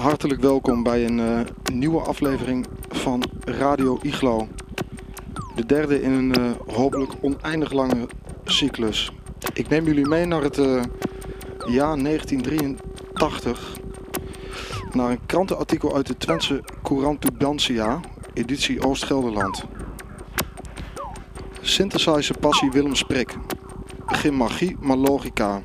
hartelijk welkom bij een nieuwe aflevering van Radio Iglo. De derde in een hopelijk oneindig lange cyclus. Ik neem jullie mee naar het jaar 1983. Naar een krantenartikel uit de Twentse Courant Tubantia, editie Oost-Gelderland. Synthesizer passie Willem Sprik. Geen magie, maar logica.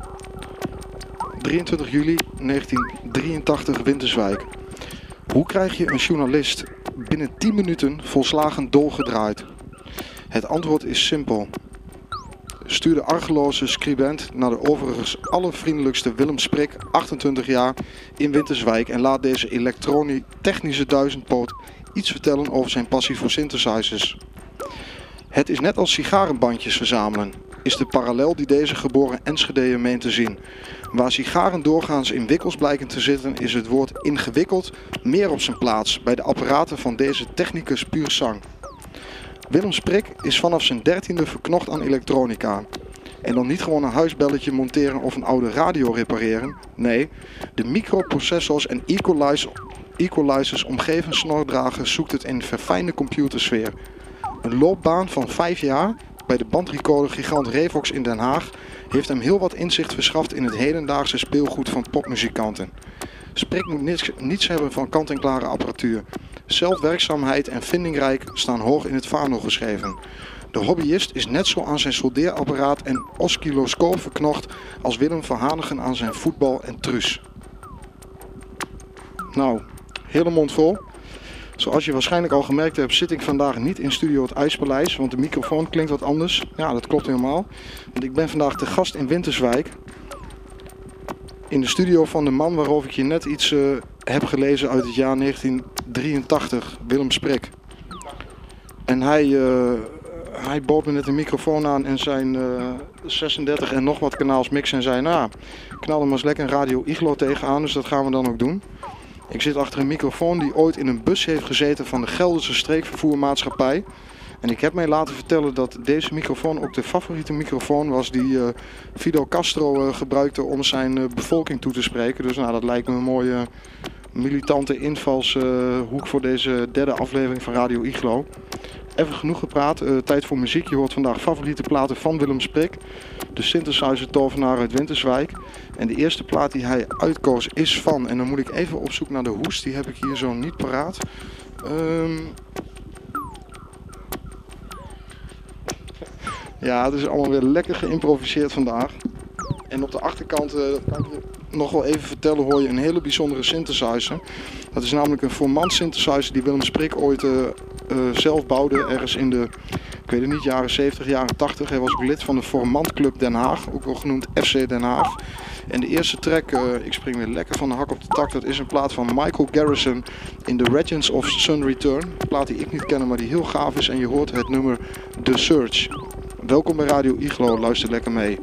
23 juli 1983 Winterswijk. Hoe krijg je een journalist binnen 10 minuten volslagen dolgedraaid? Het antwoord is simpel. Stuur de argeloze scribent naar de overigens allervriendelijkste Willem Sprik, 28 jaar, in Winterswijk en laat deze elektronisch-technische duizendpoot iets vertellen over zijn passie voor synthesizers. Het is net als sigarenbandjes verzamelen, is de parallel die deze geboren Enschedeër meent te zien. Waar sigaren doorgaans in wikkels blijken te zitten, is het woord ingewikkeld meer op zijn plaats bij de apparaten van deze technicus puur sang. Willem Sprik is vanaf zijn 13e verknocht aan elektronica. En dan niet gewoon een huisbelletje monteren of een oude radio repareren. Nee, de microprocessors en equalizers omgeven snordrager zoekt het in verfijnde computersfeer. Een loopbaan van 5 jaar bij de bandrecorder gigant Revox in Den Haag heeft hem heel wat inzicht verschaft in het hedendaagse speelgoed van popmuzikanten. Sprik moet niets hebben van kant-en-klare apparatuur. Zelfwerkzaamheid en vindingrijk staan hoog in het vaandel geschreven. De hobbyist is net zo aan zijn soldeerapparaat en oscilloscoop verknocht als Willem van Hanegem aan zijn voetbal en truus. Nou, hele mond vol. Zoals je waarschijnlijk al gemerkt hebt, zit ik vandaag niet in Studio Het IJspaleis, want de microfoon klinkt wat anders. Ja, dat klopt helemaal. Want ik ben vandaag te gast in Winterswijk. In de studio van de man waarover ik je net iets heb gelezen uit het jaar 1983, Willem Sprik. En hij bood me net een microfoon aan en zijn 36 en nog wat kanaals mixen en zei, nou, knal er maar eens lekker een Radio Iglo tegenaan, dus dat gaan we dan ook doen. Ik zit achter een microfoon die ooit in een bus heeft gezeten van de Gelderse Streekvervoermaatschappij. En ik heb mij laten vertellen dat deze microfoon ook de favoriete microfoon was die Fidel Castro gebruikte om zijn bevolking toe te spreken. Dus nou, dat lijkt me een mooie militante invalshoek voor deze derde aflevering van Radio Iglo. Even genoeg gepraat, tijd voor muziek. Je hoort vandaag favoriete platen van Willem Sprik, de synthesizer tovenaar uit Winterswijk. En de eerste plaat die hij uitkoos is van, en dan moet ik even op zoek naar de hoes, die heb ik hier zo niet paraat. Ja, het is allemaal weer lekker geïmproviseerd vandaag. En op de achterkant, dat kan ik je nog wel even vertellen, hoor je een hele bijzondere synthesizer. Dat is namelijk een Formant synthesizer die Willem Sprik ooit zelf bouwde, ergens in de, ik weet het niet, jaren 70, jaren 80. Hij was ook lid van de Formant Club Den Haag, ook wel genoemd FC Den Haag. En de eerste track, ik spring weer lekker van de hak op de tak, dat is een plaat van Michael Garrison in The Legends of Sun Return. Een plaat die ik niet ken, maar die heel gaaf is en je hoort het nummer The Search. Welkom bij Radio Iglo, luister lekker mee.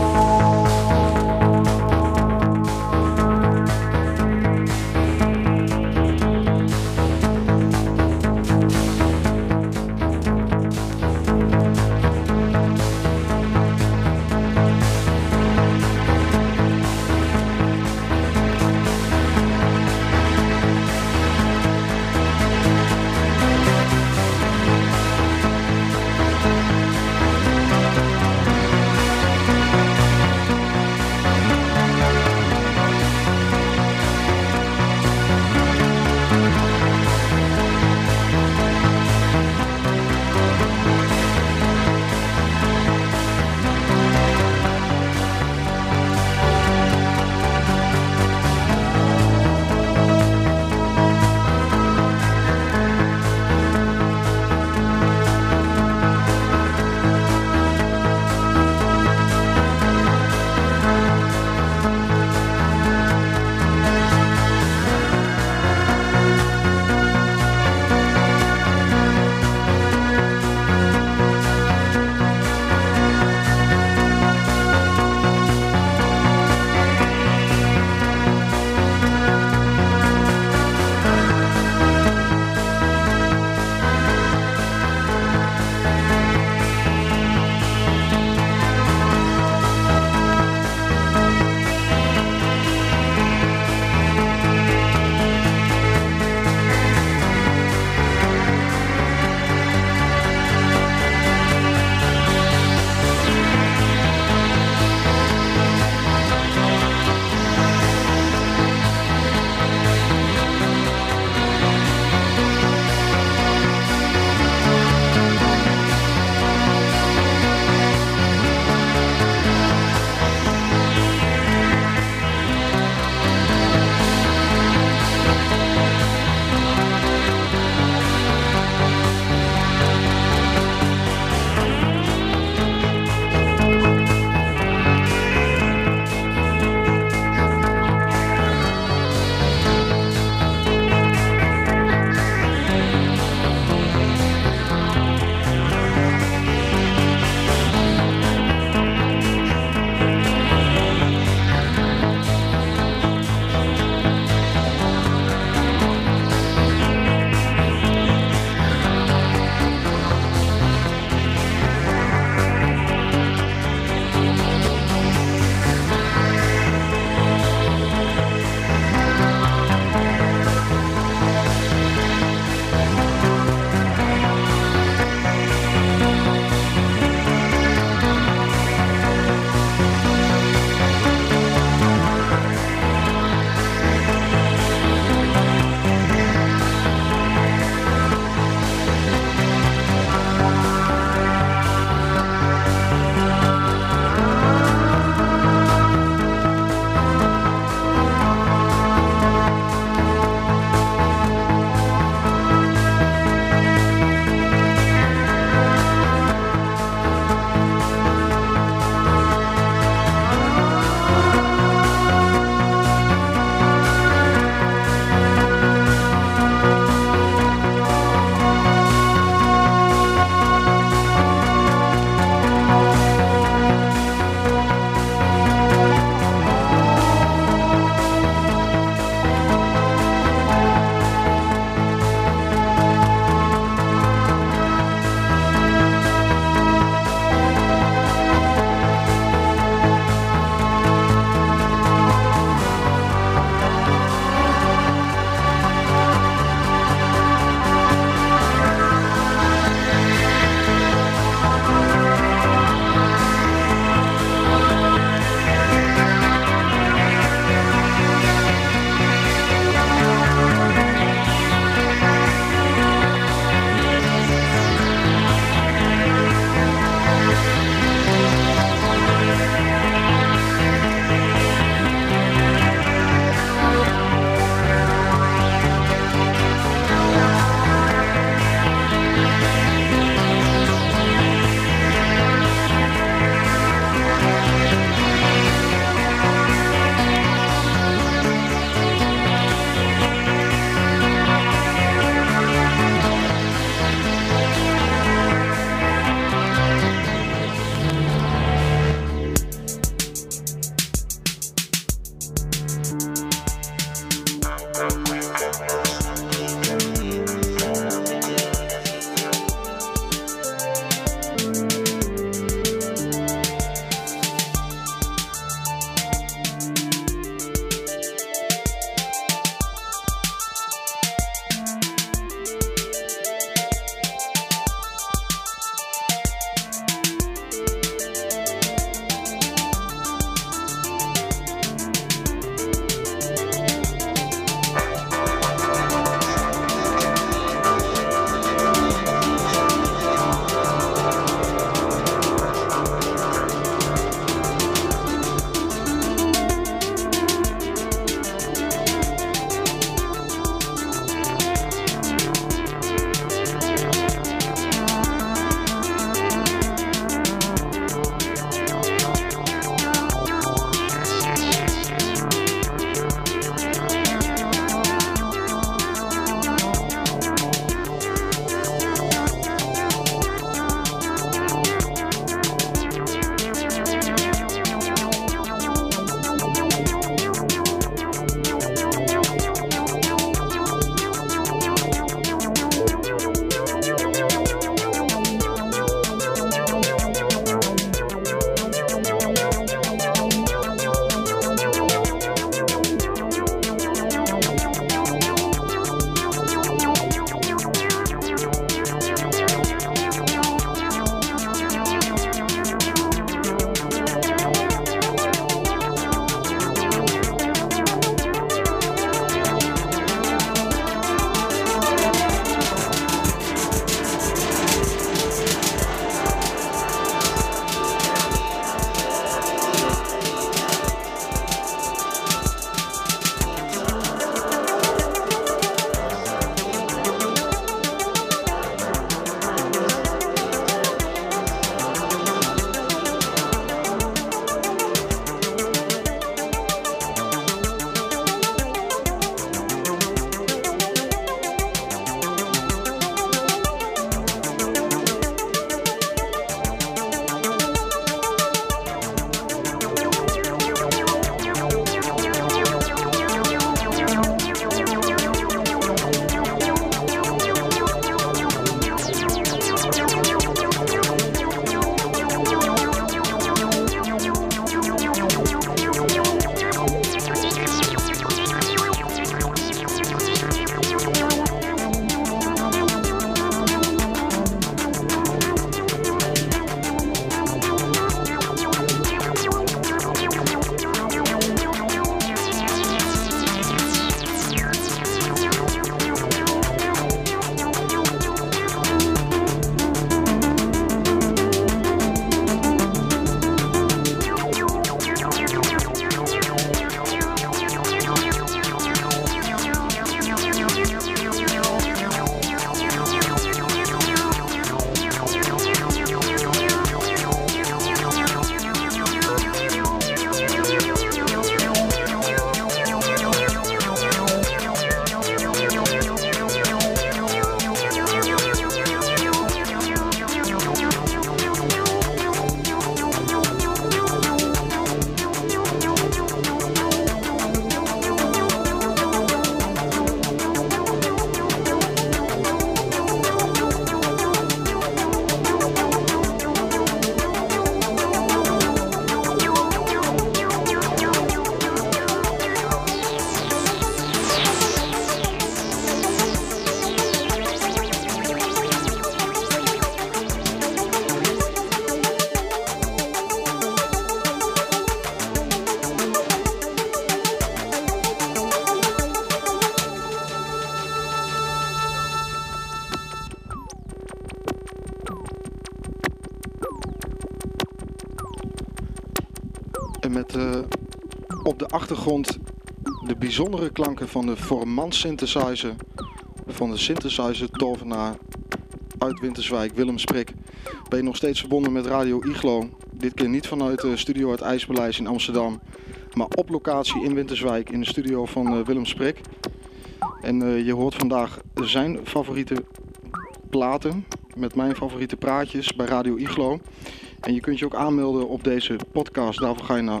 En met op de achtergrond de bijzondere klanken van de Formant synthesizer. Van de synthesizer tovenaar uit Winterswijk, Willem Sprik. Ben je nog steeds verbonden met Radio Iglo. Dit keer niet vanuit de studio uit IJsberlijs in Amsterdam. Maar op locatie in Winterswijk in de studio van Willem Sprik. En je hoort vandaag zijn favoriete platen met mijn favoriete praatjes bij Radio Iglo. En je kunt je ook aanmelden op deze podcast. Daarvoor ga je naar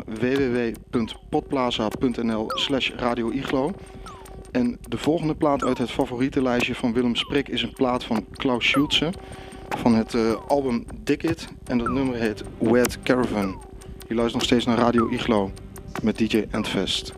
www.podplaza.nl/Radio Iglo. En de volgende plaat uit het favoriete lijstje van Willem Sprik is een plaat van Klaus Schulze van het album Dig It. En dat nummer heet Wet Caravan. Je luistert nog steeds naar Radio Iglo met DJ Endfest.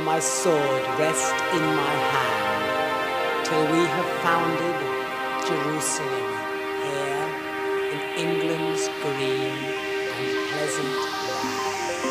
my sword rest in my hand, till we have founded Jerusalem here in England's green and pleasant land.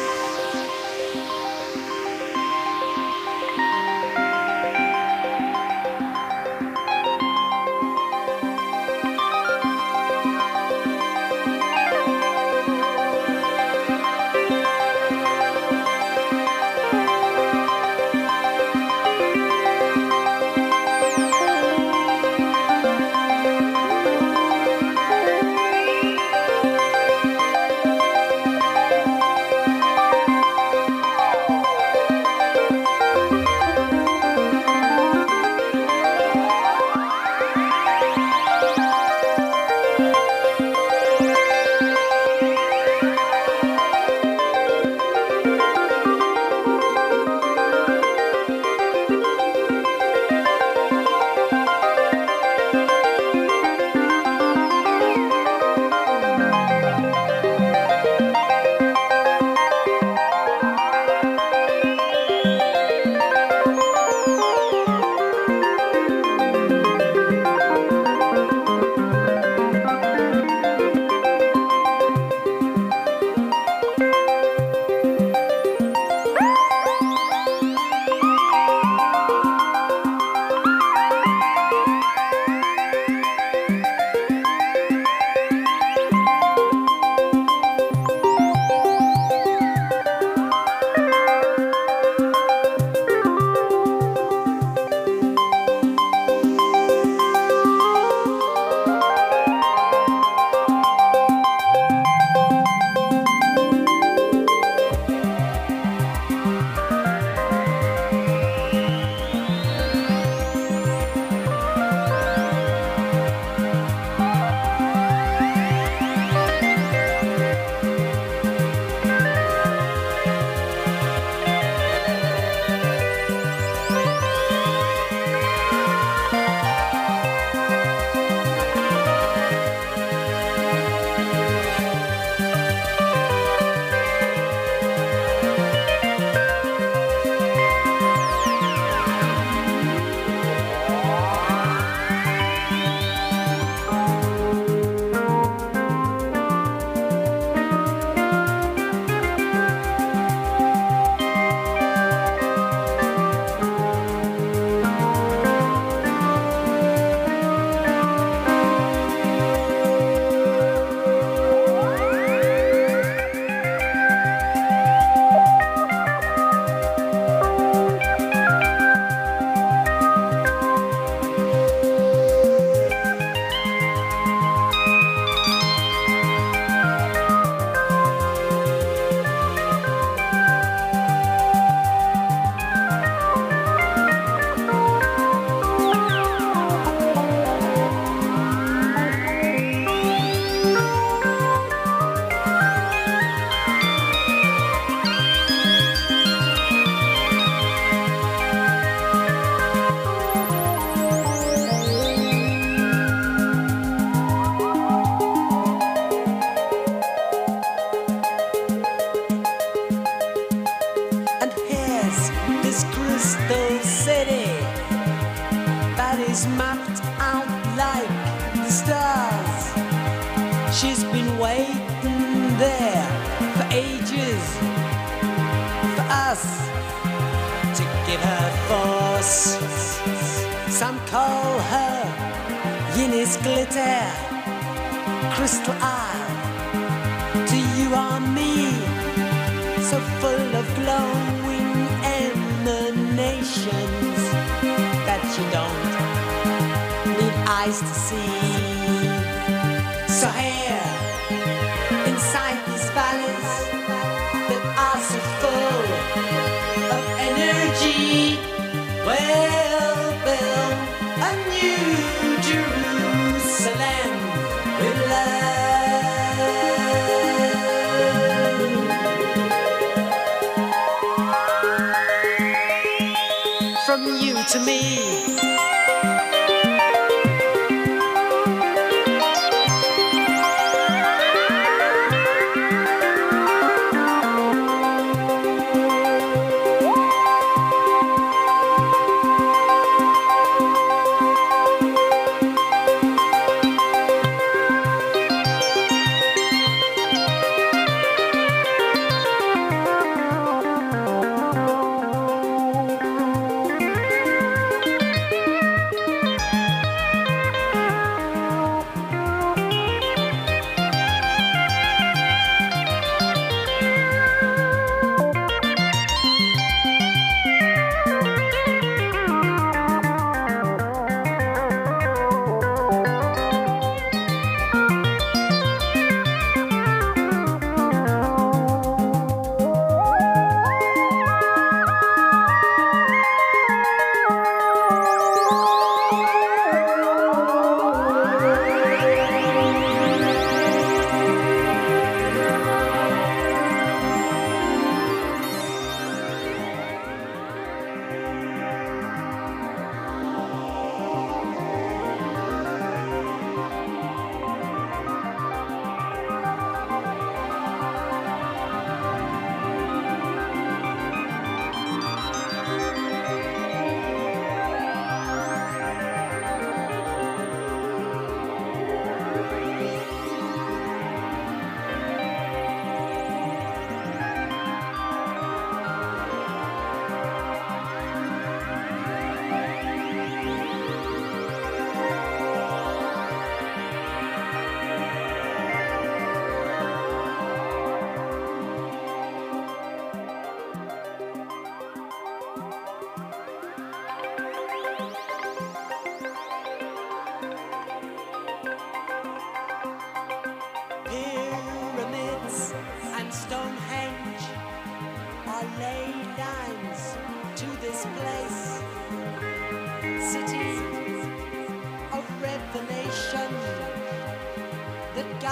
Some call her Eunice Glitter, Crystal Isle. To you or me, so full of glowing emanations that you don't need eyes to see. So here, inside these valleys that are so full of energy, we'll build a new Jerusalem with love. From you to me.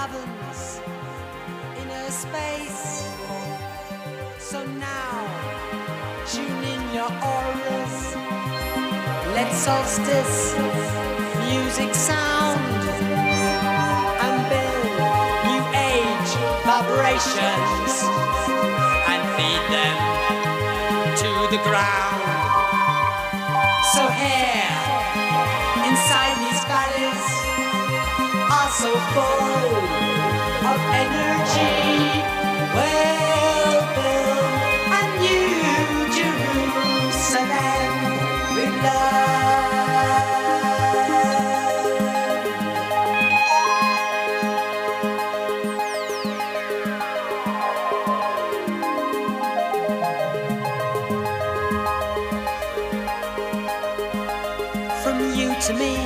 caverns, inner space. So now, tune in your auras. Let solstice music sound and build new age vibrations and feed them to the ground. So here, inside these valleys, are so full of energy. We'll build a new Jerusalem with love. From you to me.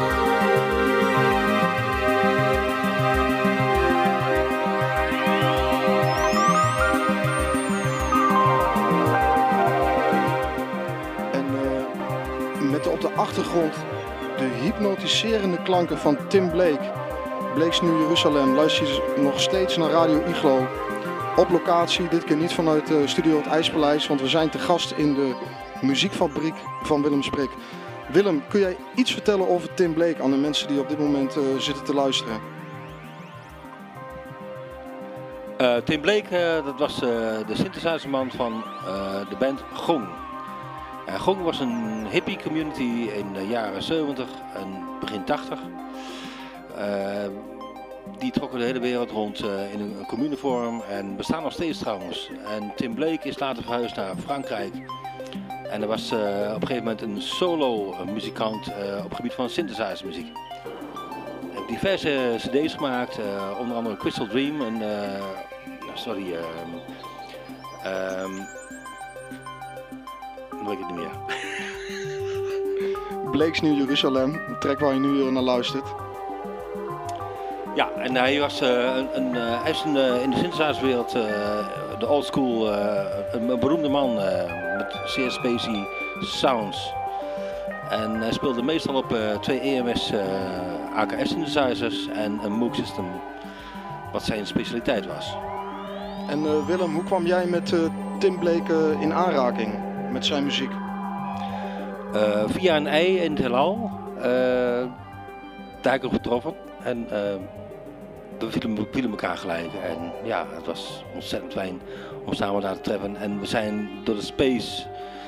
Met op de achtergrond de hypnotiserende klanken van Tim Blake. Blake's New Jerusalem luister je nog steeds naar Radio Iglo. Op locatie, dit keer niet vanuit Studio Het IJspaleis, want we zijn te gast in de muziekfabriek van Willem Sprik. Willem, kun jij iets vertellen over Tim Blake aan de mensen die op dit moment zitten te luisteren? Tim Blake, dat was de synthesizerman van de band Gong. Gong was een hippie community in de jaren 70 en begin 80. Die trokken de hele wereld rond in een communevorm en bestaan nog steeds trouwens. En Tim Blake is later verhuisd naar Frankrijk. En er was op een gegeven moment een solo muzikant op het gebied van synthesizermuziek. Hij heeft diverse cd's gemaakt, onder andere Crystal Dream en dan weet ik het niet meer. Blake's New Jerusalem, de track waar je nu naar luistert. Ja, en hij was in de synthesizerwereld de old school, een beroemde man met zeer spacey sounds. En hij speelde meestal op 2 EMS AKS synthesizers en een Moog system, wat zijn specialiteit was. En Willem, hoe kwam jij met Tim Blake in aanraking met zijn muziek? Via een ei in het heelal, daar heb ik hem getroffen en we vielen elkaar gelijk. En ja, het was ontzettend fijn om samen daar te treffen. En we zijn door de space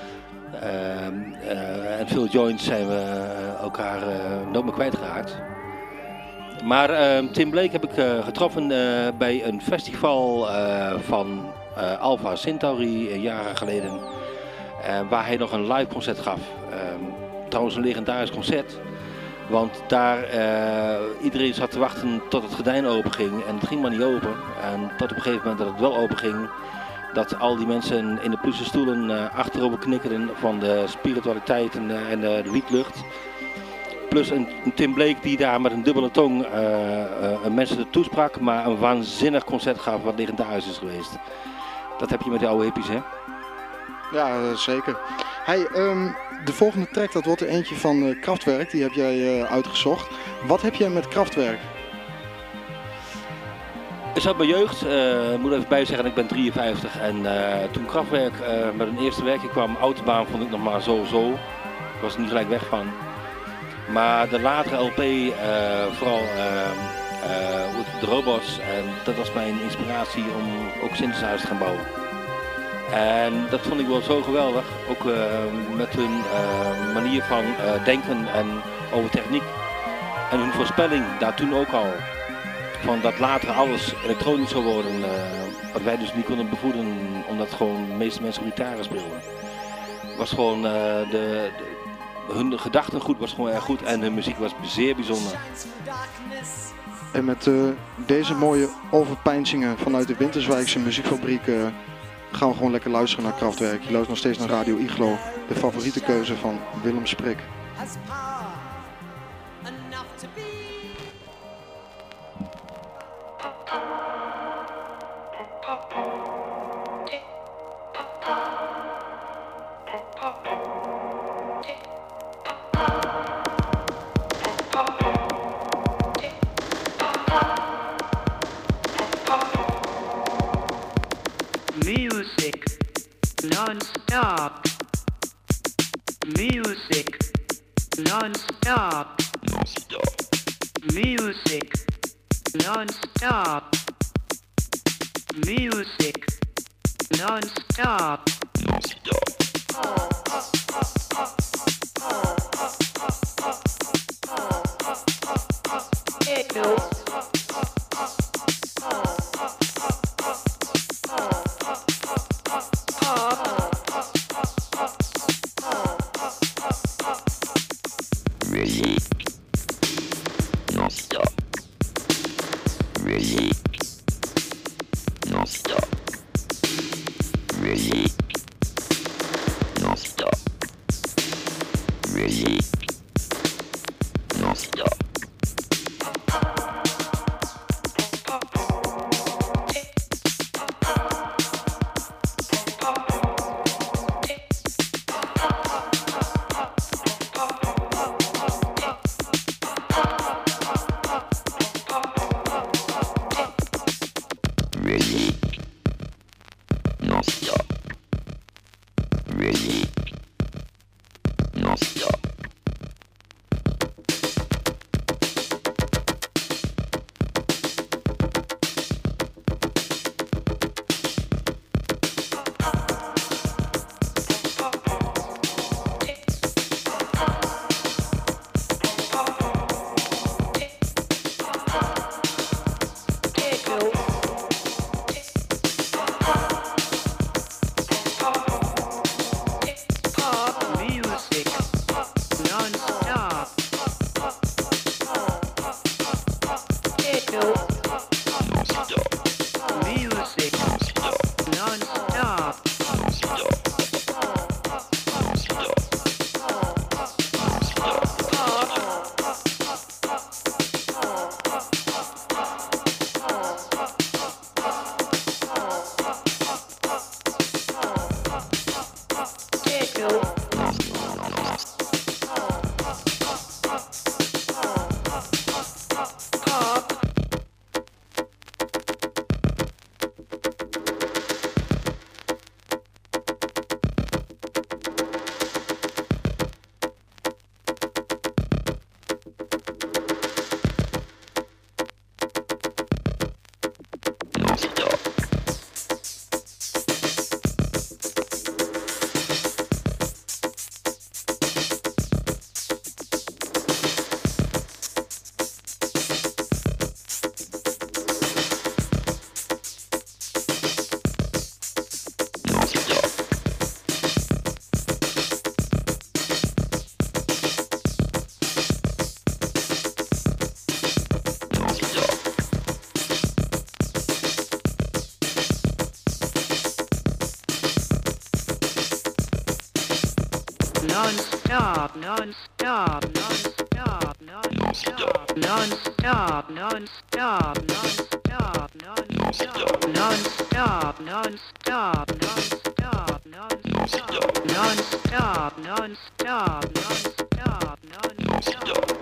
en veel joints zijn we elkaar nooit meer kwijtgeraakt. Maar Tim Blake heb ik getroffen bij een festival van Alpha Centauri jaren geleden. Waar hij nog een live concert gaf. Trouwens een legendarisch concert. Want daar iedereen zat te wachten tot het gordijn open ging. En het ging maar niet open. En tot op een gegeven moment dat het wel open ging. Dat al die mensen in de plusse stoelen achterover knikkerden van de spiritualiteit en de wietlucht. Plus een Tim Blake die daar met een dubbele tong mensen er toesprak. Maar een waanzinnig concert gaf wat legendarisch is geweest. Dat heb je met die oude hippies, hè? Ja, zeker. Hey, de volgende track, dat wordt er eentje van Kraftwerk. Die heb jij uitgezocht. Wat heb jij met Kraftwerk? Ik zat bij jeugd. Ik moet even bijzeggen, ik ben 53. En toen Kraftwerk met een eerste werkje kwam, Autobaan, vond ik nog maar zo. Ik was er niet gelijk weg van. Maar de latere LP, vooral de Robots, en dat was mijn inspiratie om ook synthesizers te gaan bouwen. En dat vond ik wel zo geweldig, ook met hun manier van denken en over techniek. En hun voorspelling daar toen ook al, van dat later alles elektronisch zou worden, wat wij dus niet konden bevoeden, omdat gewoon de meeste mensen gitaren speelden. Was gewoon, hun gedachtengoed was gewoon erg goed en hun muziek was zeer bijzonder. En met deze mooie overpeinzingen vanuit de Winterswijkse muziekfabriek gaan we gewoon lekker luisteren naar Kraftwerk. Je luistert nog steeds naar Radio Iglo, de favoriete keuze van Willem Sprik. non-stop. Music, non-stop. Music, non-stop. Music, non-stop. Techno. Non-stop, non-stop, non-stop, non-stop, non-stop, non-stop, non-stop, non-stop, non-stop, non-stop, non-stop, non-stop, non-stop, non-stop, non-stop, non-stop.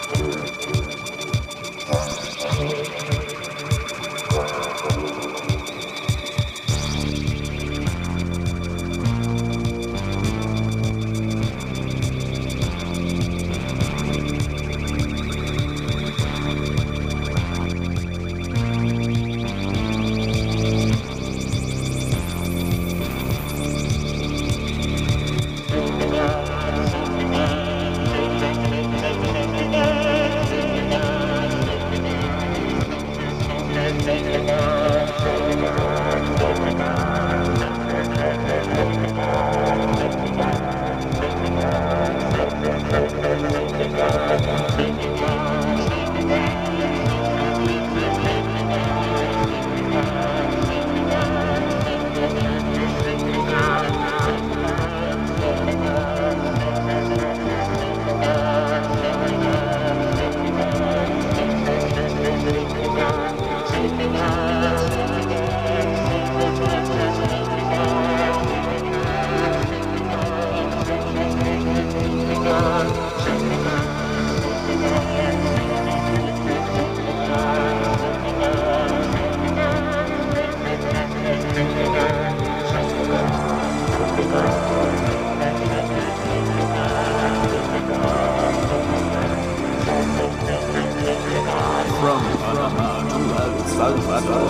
From Panama to El Salvador,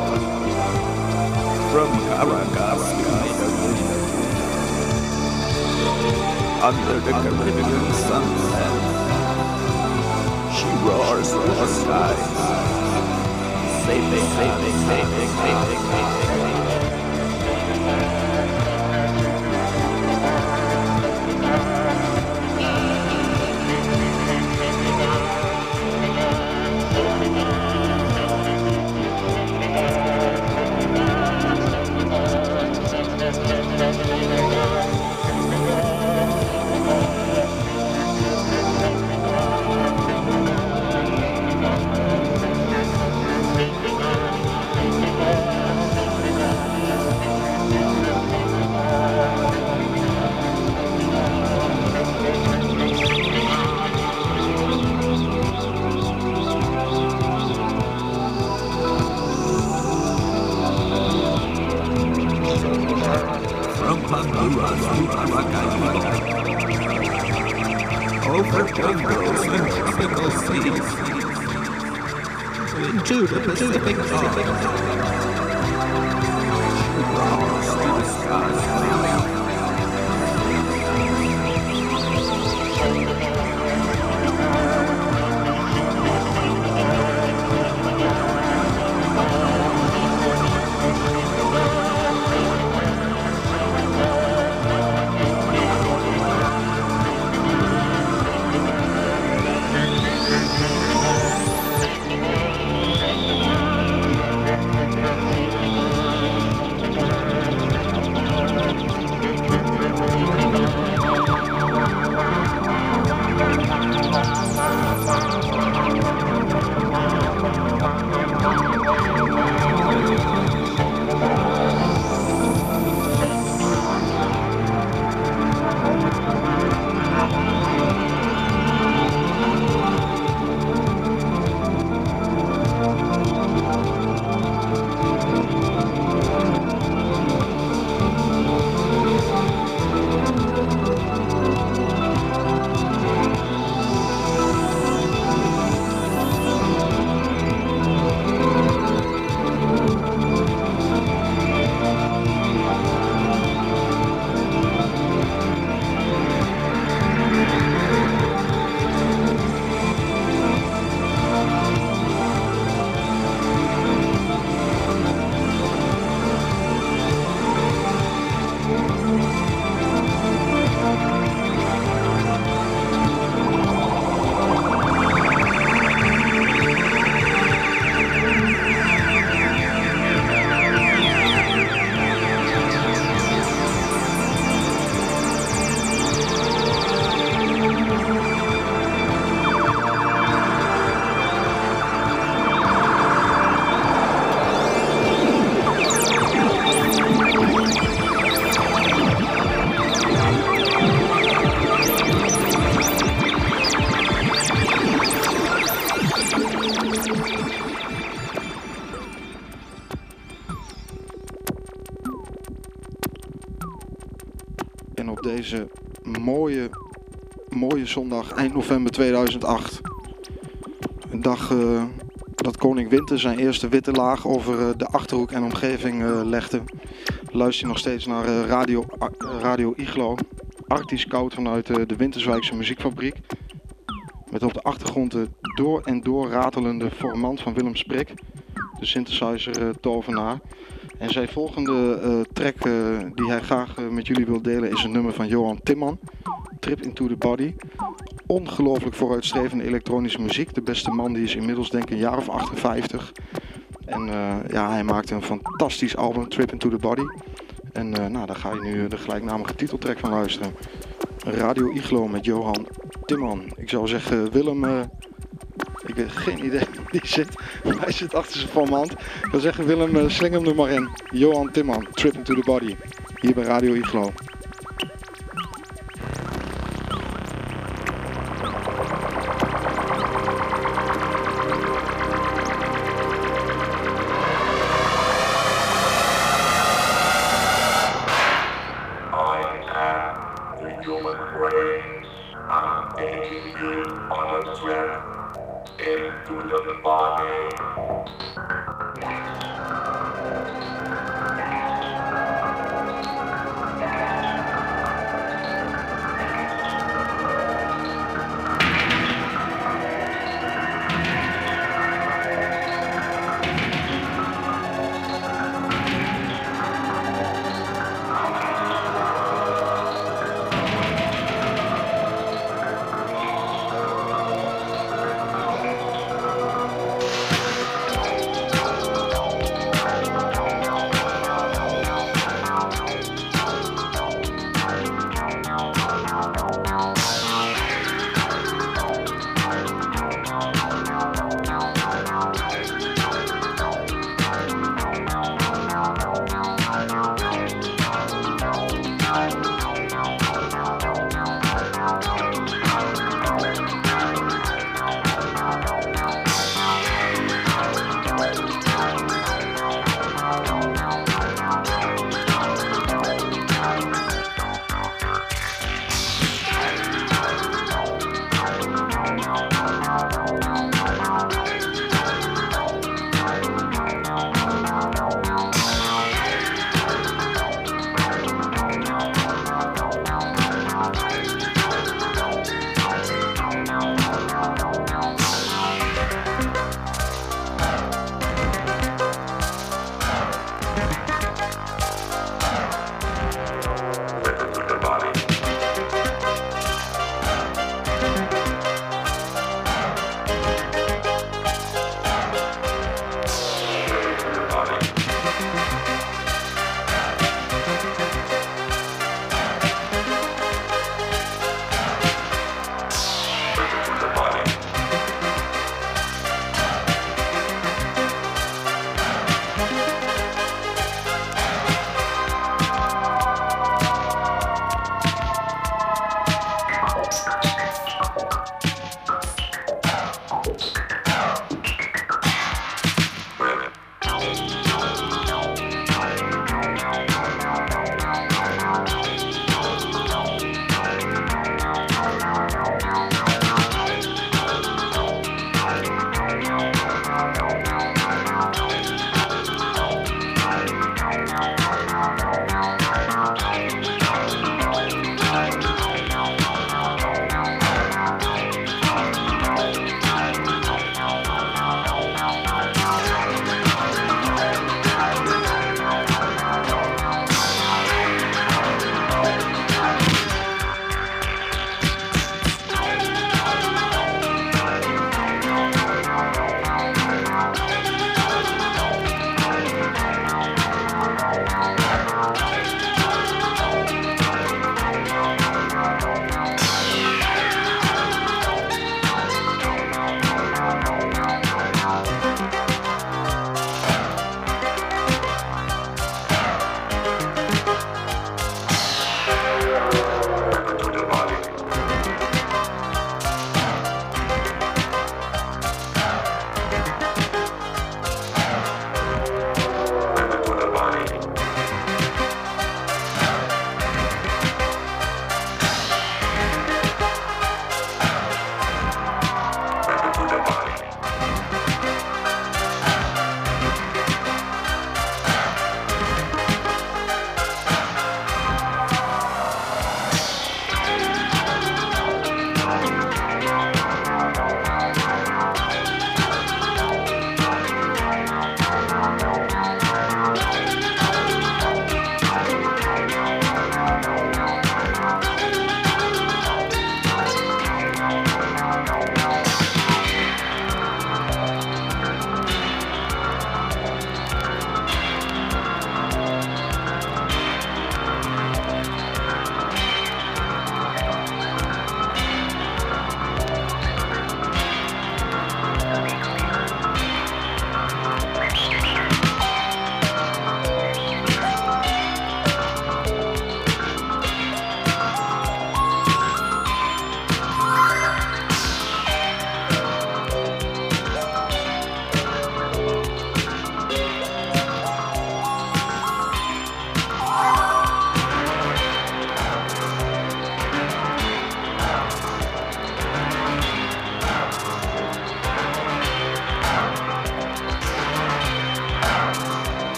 from Caracas to Medellin, under the Caribbean sunset, she roars to the skies, saving, saving, saving, saving, saving. Over jungles and tropical seas, into the Pacific Ocean. She roars to the skies. deze mooie zondag eind november 2008. Een dag dat koning Winter zijn eerste witte laag over de Achterhoek en omgeving legde. Luister je nog steeds naar Radio Iglo. Arctisch koud vanuit de Winterswijkse muziekfabriek. Met op de achtergrond de door en door ratelende formant van Willem Sprik. De synthesizer tovenaar. En zijn volgende track die hij graag met jullie wil delen is een nummer van Johan Timman. Trip into the Body. Ongelooflijk vooruitstrevende elektronische muziek. De beste man die is inmiddels denk ik een jaar of 58. En ja, hij maakte een fantastisch album, Trip into the Body. En nou, daar ga je nu de gelijknamige titeltrack van luisteren. Radio Iglo met Johan Timman. Ik zou zeggen, Willem, ik heb geen idee hoe die zit. Hij zit achter zijn formant. Ik zou zeggen, Willem, sling hem er maar in. Johan Timman, Trip into the Body. Hier bij Radio Iglo.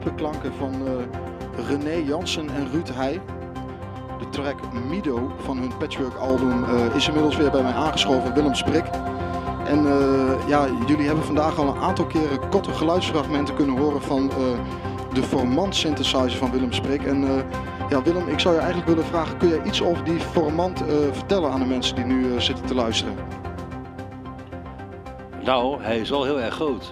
diepe klanken van René Jansen en Ruud Heij. De track Mido van hun Patchwork album is inmiddels weer bij mij aangeschoven, Willem Sprik. En ja, jullie hebben vandaag al een aantal keren korte geluidsfragmenten kunnen horen van de Formant synthesizer van Willem Sprik. En ja, Willem, ik zou je eigenlijk willen vragen, kun jij iets over die Formant vertellen aan de mensen die nu zitten te luisteren? Nou, hij is wel heel erg groot.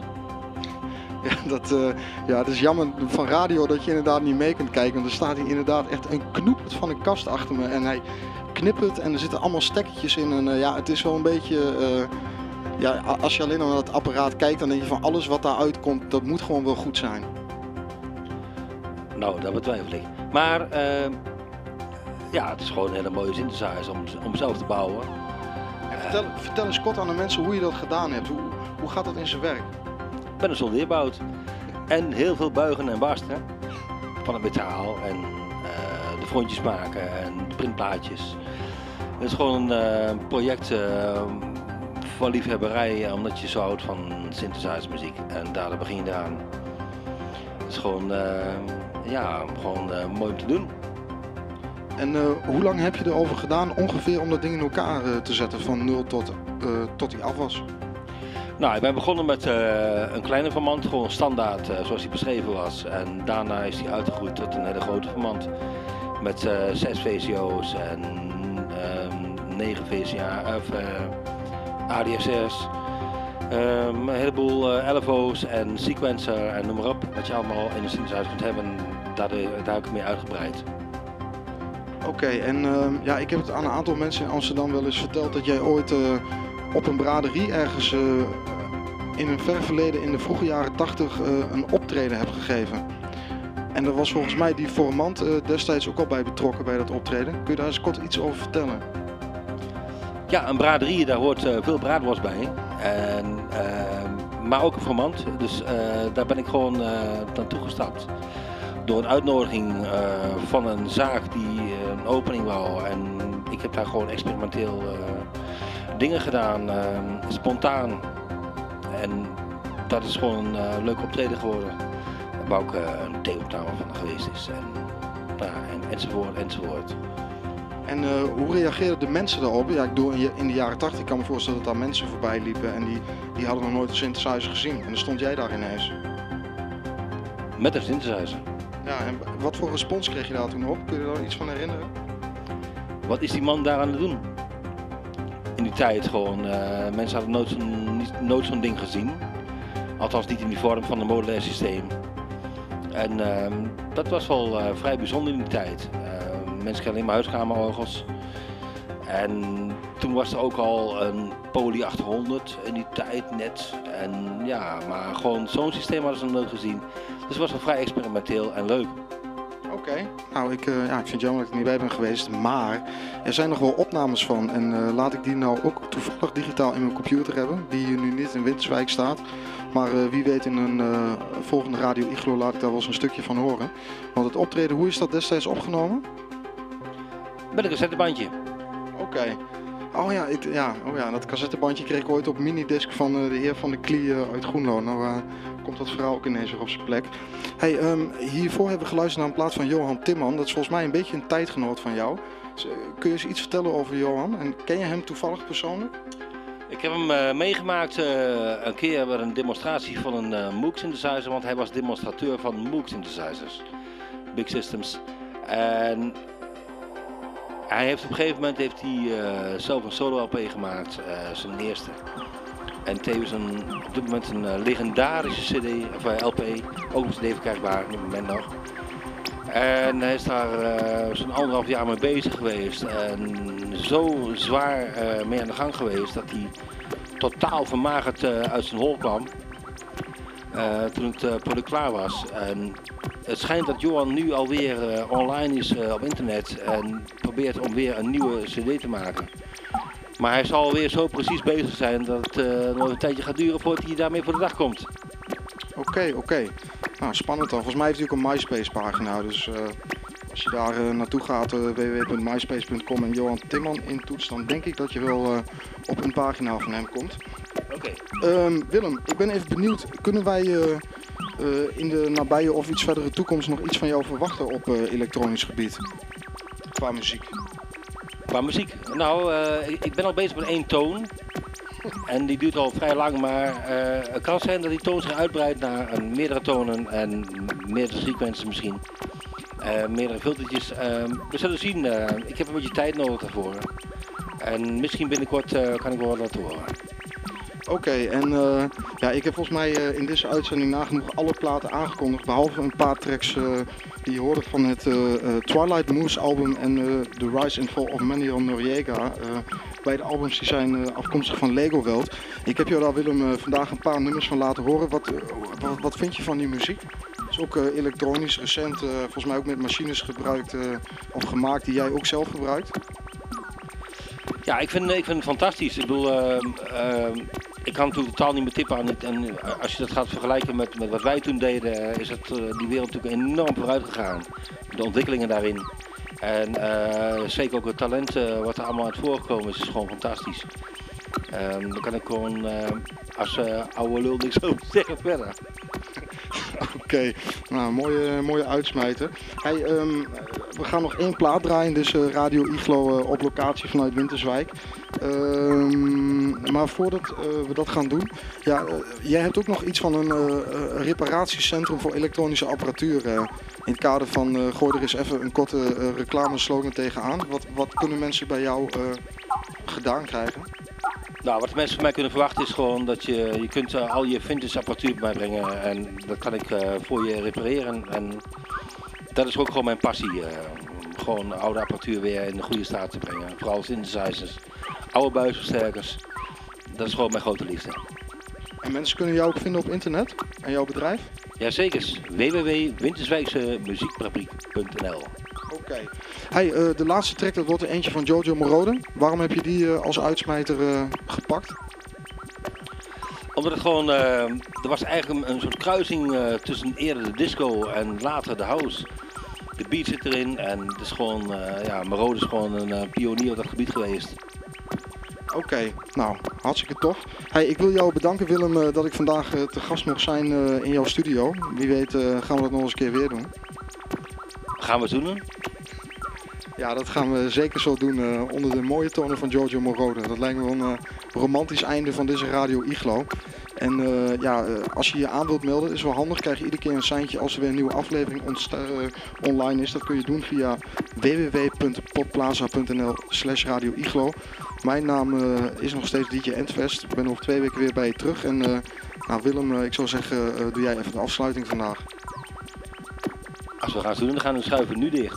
Ja, het is jammer van radio dat je inderdaad niet mee kunt kijken. Want er staat hier inderdaad echt een knoepert van een kast achter me. En hij knippert en er zitten allemaal stekkertjes in. En ja, het is wel een beetje... ja, als je alleen naar het apparaat kijkt, dan denk je van alles wat daaruit komt, dat moet gewoon wel goed zijn. Nou, dat betwijfel ik. Maar ja, het is gewoon een hele mooie synthesizer om zelf te bouwen. Vertel eens kort aan de mensen hoe je dat gedaan hebt. Hoe gaat dat in zijn werk? Ik ben een soldeerbout. En heel veel buigen en barsten van het metaal. En de frontjes maken en de printplaatjes. Het is gewoon een project van liefhebberij, omdat je zo houdt van synthesizer-muziek. En daar begin je eraan. Het is gewoon, ja, gewoon mooi om te doen. En hoe lang heb je erover gedaan ongeveer om dat ding in elkaar te zetten van 0 tot die af was? Nou, ik ben begonnen met een kleine Formant, gewoon standaard zoals die beschreven was. En daarna is die uitgegroeid tot een hele grote Formant. Met 6 VCO's en 9 VCA, of ADSR's. Een heleboel LFO's en sequencer en noem maar op. Wat je allemaal in de synthesizer kunt hebben. Daar heb ik mee uitgebreid. Oké, en ja, ik heb het aan een aantal mensen in Amsterdam wel eens verteld dat jij ooit op een braderie ergens in een ver verleden in de vroege jaren 80 een optreden hebt gegeven. En er was volgens mij die Formant destijds ook al bij betrokken bij dat optreden. Kun je daar eens kort iets over vertellen? Ja, een braderie, daar hoort veel braadworst bij. En, maar ook een Formant, dus daar ben ik gewoon naartoe gestapt. Door een uitnodiging van een zaak die een opening wou. En ik heb daar gewoon experimenteel dingen gedaan, spontaan. En dat is gewoon een leuk optreden geworden. Waar ook een theeopname van geweest is. Enzovoort, enzovoort. En hoe reageerden de mensen daarop? Ja, ik bedoel, in de jaren 80 kan me voorstellen dat daar mensen voorbij liepen en die hadden nog nooit een synthesizer gezien. En dan stond jij daar ineens. Met een synthesizer. Ja, en wat voor respons kreeg je daar toen op? Kun je er daar iets van herinneren? Wat is die man daar aan het doen? In die tijd gewoon. Mensen hadden nooit zo'n ding gezien. Althans niet in die vorm van een modulair systeem. En dat was wel vrij bijzonder in die tijd. Mensen kregen alleen maar huiskamerorgels. En toen was er ook al een Poly 800 in die tijd net. En ja, maar gewoon zo'n systeem hadden ze nog nooit gezien. Dus het was wel vrij experimenteel en leuk. Oké. Nou, ik vind het jammer dat ik er niet bij ben geweest, maar er zijn nog wel opnames van. En laat ik die nou ook toevallig digitaal in mijn computer hebben, die hier nu niet in Winterswijk staat. Maar wie weet in een volgende Radio Iglo laat ik daar wel eens een stukje van horen. Want het optreden, hoe is dat destijds opgenomen? Met een cassettebandje. Oké. Oh ja, dat cassettebandje kreeg ik ooit op minidisc van de heer Van de Klie uit Groenlo. Nou komt dat verhaal ook ineens weer op zijn plek. Hey, hiervoor hebben we geluisterd naar een plaat van Johan Timman. Dat is volgens mij een beetje een tijdgenoot van jou. Kun je eens iets vertellen over Johan? En ken je hem toevallig persoonlijk? Ik heb hem meegemaakt een keer bij een demonstratie van een Moog synthesizer, want hij was demonstrateur van Moog synthesizers, Big Systems. En hij heeft op een gegeven moment zelf een solo LP gemaakt, zijn eerste. En tevens op dit moment een legendarische CD, of LP, ook een CD verkrijgbaar op dit moment nog. En hij is daar zo'n 1,5 jaar mee bezig geweest en zo zwaar mee aan de gang geweest dat hij totaal vermagerd uit zijn hol kwam toen het product klaar was. En het schijnt dat Johan nu alweer online is op internet en probeert om weer een nieuwe CD te maken. Maar hij zal alweer zo precies bezig zijn dat het nog een tijdje gaat duren voordat hij daarmee voor de dag komt. Oké. Nou, spannend dan. Volgens mij heeft hij ook een MySpace pagina, dus als je daar naartoe gaat, www.myspace.com en Johan Timman intoetst, dan denk ik dat je wel op een pagina van hem komt. Oké. Willem, ik ben even benieuwd, kunnen wij in de nabije of iets verdere toekomst nog iets van jou verwachten op elektronisch gebied? Qua muziek. Qua muziek? Nou, ik ben al bezig met 1 toon. En die duurt al vrij lang, maar het kan zijn dat die toon zich uitbreidt naar meerdere tonen en meerdere sequences misschien. Meerdere filtertjes. We zullen zien. Ik heb een beetje tijd nodig daarvoor. En misschien binnenkort kan ik wel wat laten horen. Oké, en ja, ik heb volgens mij in deze uitzending nagenoeg alle platen aangekondigd. Behalve een paar tracks die je hoorde van het Twilight Moose album en The Rise and Fall of Manuel Noriega. Beide albums die zijn afkomstig van Lego World. Ik heb jou daar, Willem, vandaag een paar nummers van laten horen. Wat vind je van die muziek? Het is ook elektronisch, recent, volgens mij ook met machines gebruikt of gemaakt die jij ook zelf gebruikt. Ja, ik vind het fantastisch. Ik bedoel, ik kan natuurlijk totaal niet meer tippen aan het. En als je dat gaat vergelijken met wat wij toen deden, is het, die wereld natuurlijk enorm vooruit gegaan. De ontwikkelingen daarin. En zeker ook het talent wat er allemaal uit voorgekomen is gewoon fantastisch. Dan kan ik gewoon als oude lul niks over zeggen verder. Oké, nou, mooie uitsmijter. Hey, we gaan nog 1 plaat draaien, dus Radio Iglo op locatie vanuit Winterswijk. Maar voordat we dat gaan doen, ja, jij hebt ook nog iets van een reparatiecentrum voor elektronische apparatuur. In het kader van gooi er eens even een korte reclameslogan tegenaan. Wat kunnen mensen bij jou gedaan krijgen? Nou, wat de mensen van mij kunnen verwachten is gewoon dat je kunt al je vintage apparatuur bij mij brengen en dat kan ik voor je repareren. En dat is ook gewoon mijn passie. Gewoon oude apparatuur weer in de goede staat te brengen. Vooral synthesizers, oude buisversterkers. Dat is gewoon mijn grote liefde. En mensen kunnen jou ook vinden op internet en jouw bedrijf? Jazeker, www.winterswijksemuziekfabriek.nl. Oké. Hey, de laatste track, dat wordt er eentje van Giorgio Moroder. Waarom heb je die als uitsmijter gepakt? Omdat het gewoon, er was eigenlijk een soort kruising tussen eerder de disco en later de house. De beat zit erin en het is gewoon, ja, Moroder is gewoon een pionier op dat gebied geweest. Oké, nou, hartstikke tof. Hey, ik wil jou bedanken, Willem, dat ik vandaag te gast mocht zijn in jouw studio. Wie weet gaan we dat nog eens een keer weer doen. Gaan we het doen? Ja, dat gaan we zeker zo doen onder de mooie tonen van Giorgio Moroder. Dat lijkt me wel een romantisch einde van deze Radio Iglo. En ja, als je je aan wilt melden, is wel handig. Krijg je iedere keer een seintje als er weer een nieuwe aflevering online is. Dat kun je doen via www.podplaza.nl/Radio Iglo. Mijn naam is nog steeds DJ Endfest. Ik ben over 2 weken weer bij je terug. En nou, Willem, ik zou zeggen, doe jij even de afsluiting vandaag. Als we gaan doen, dan gaan de schuiven nu dicht.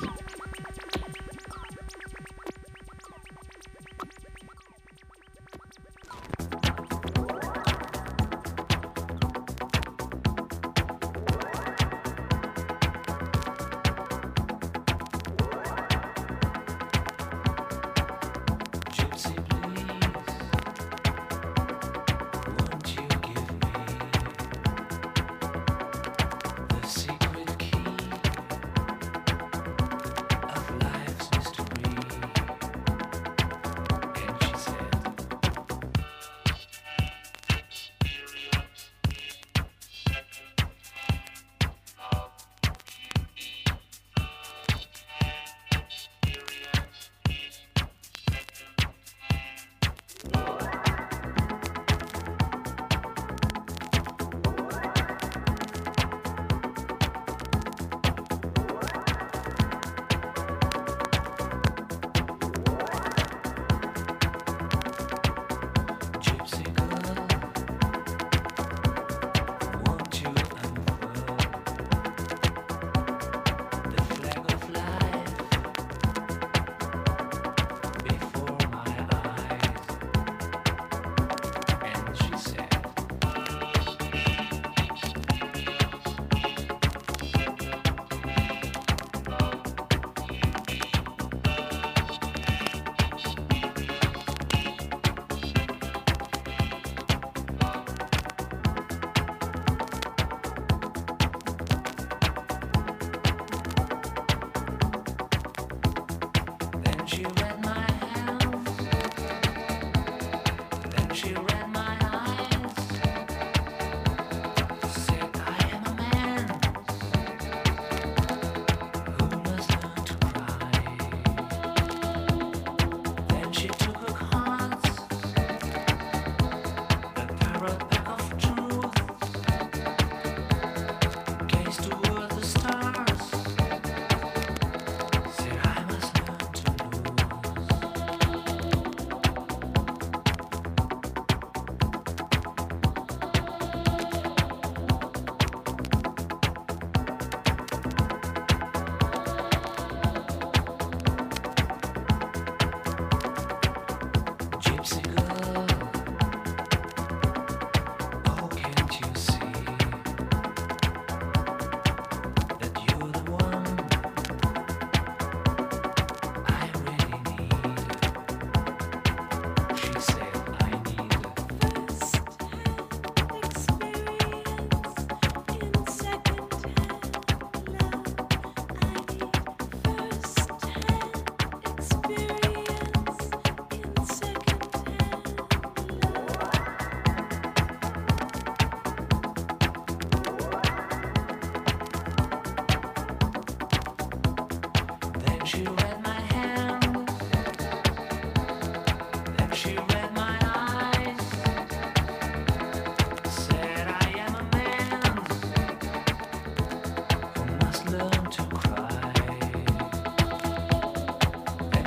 She read my eyes, said I am a man.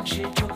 she told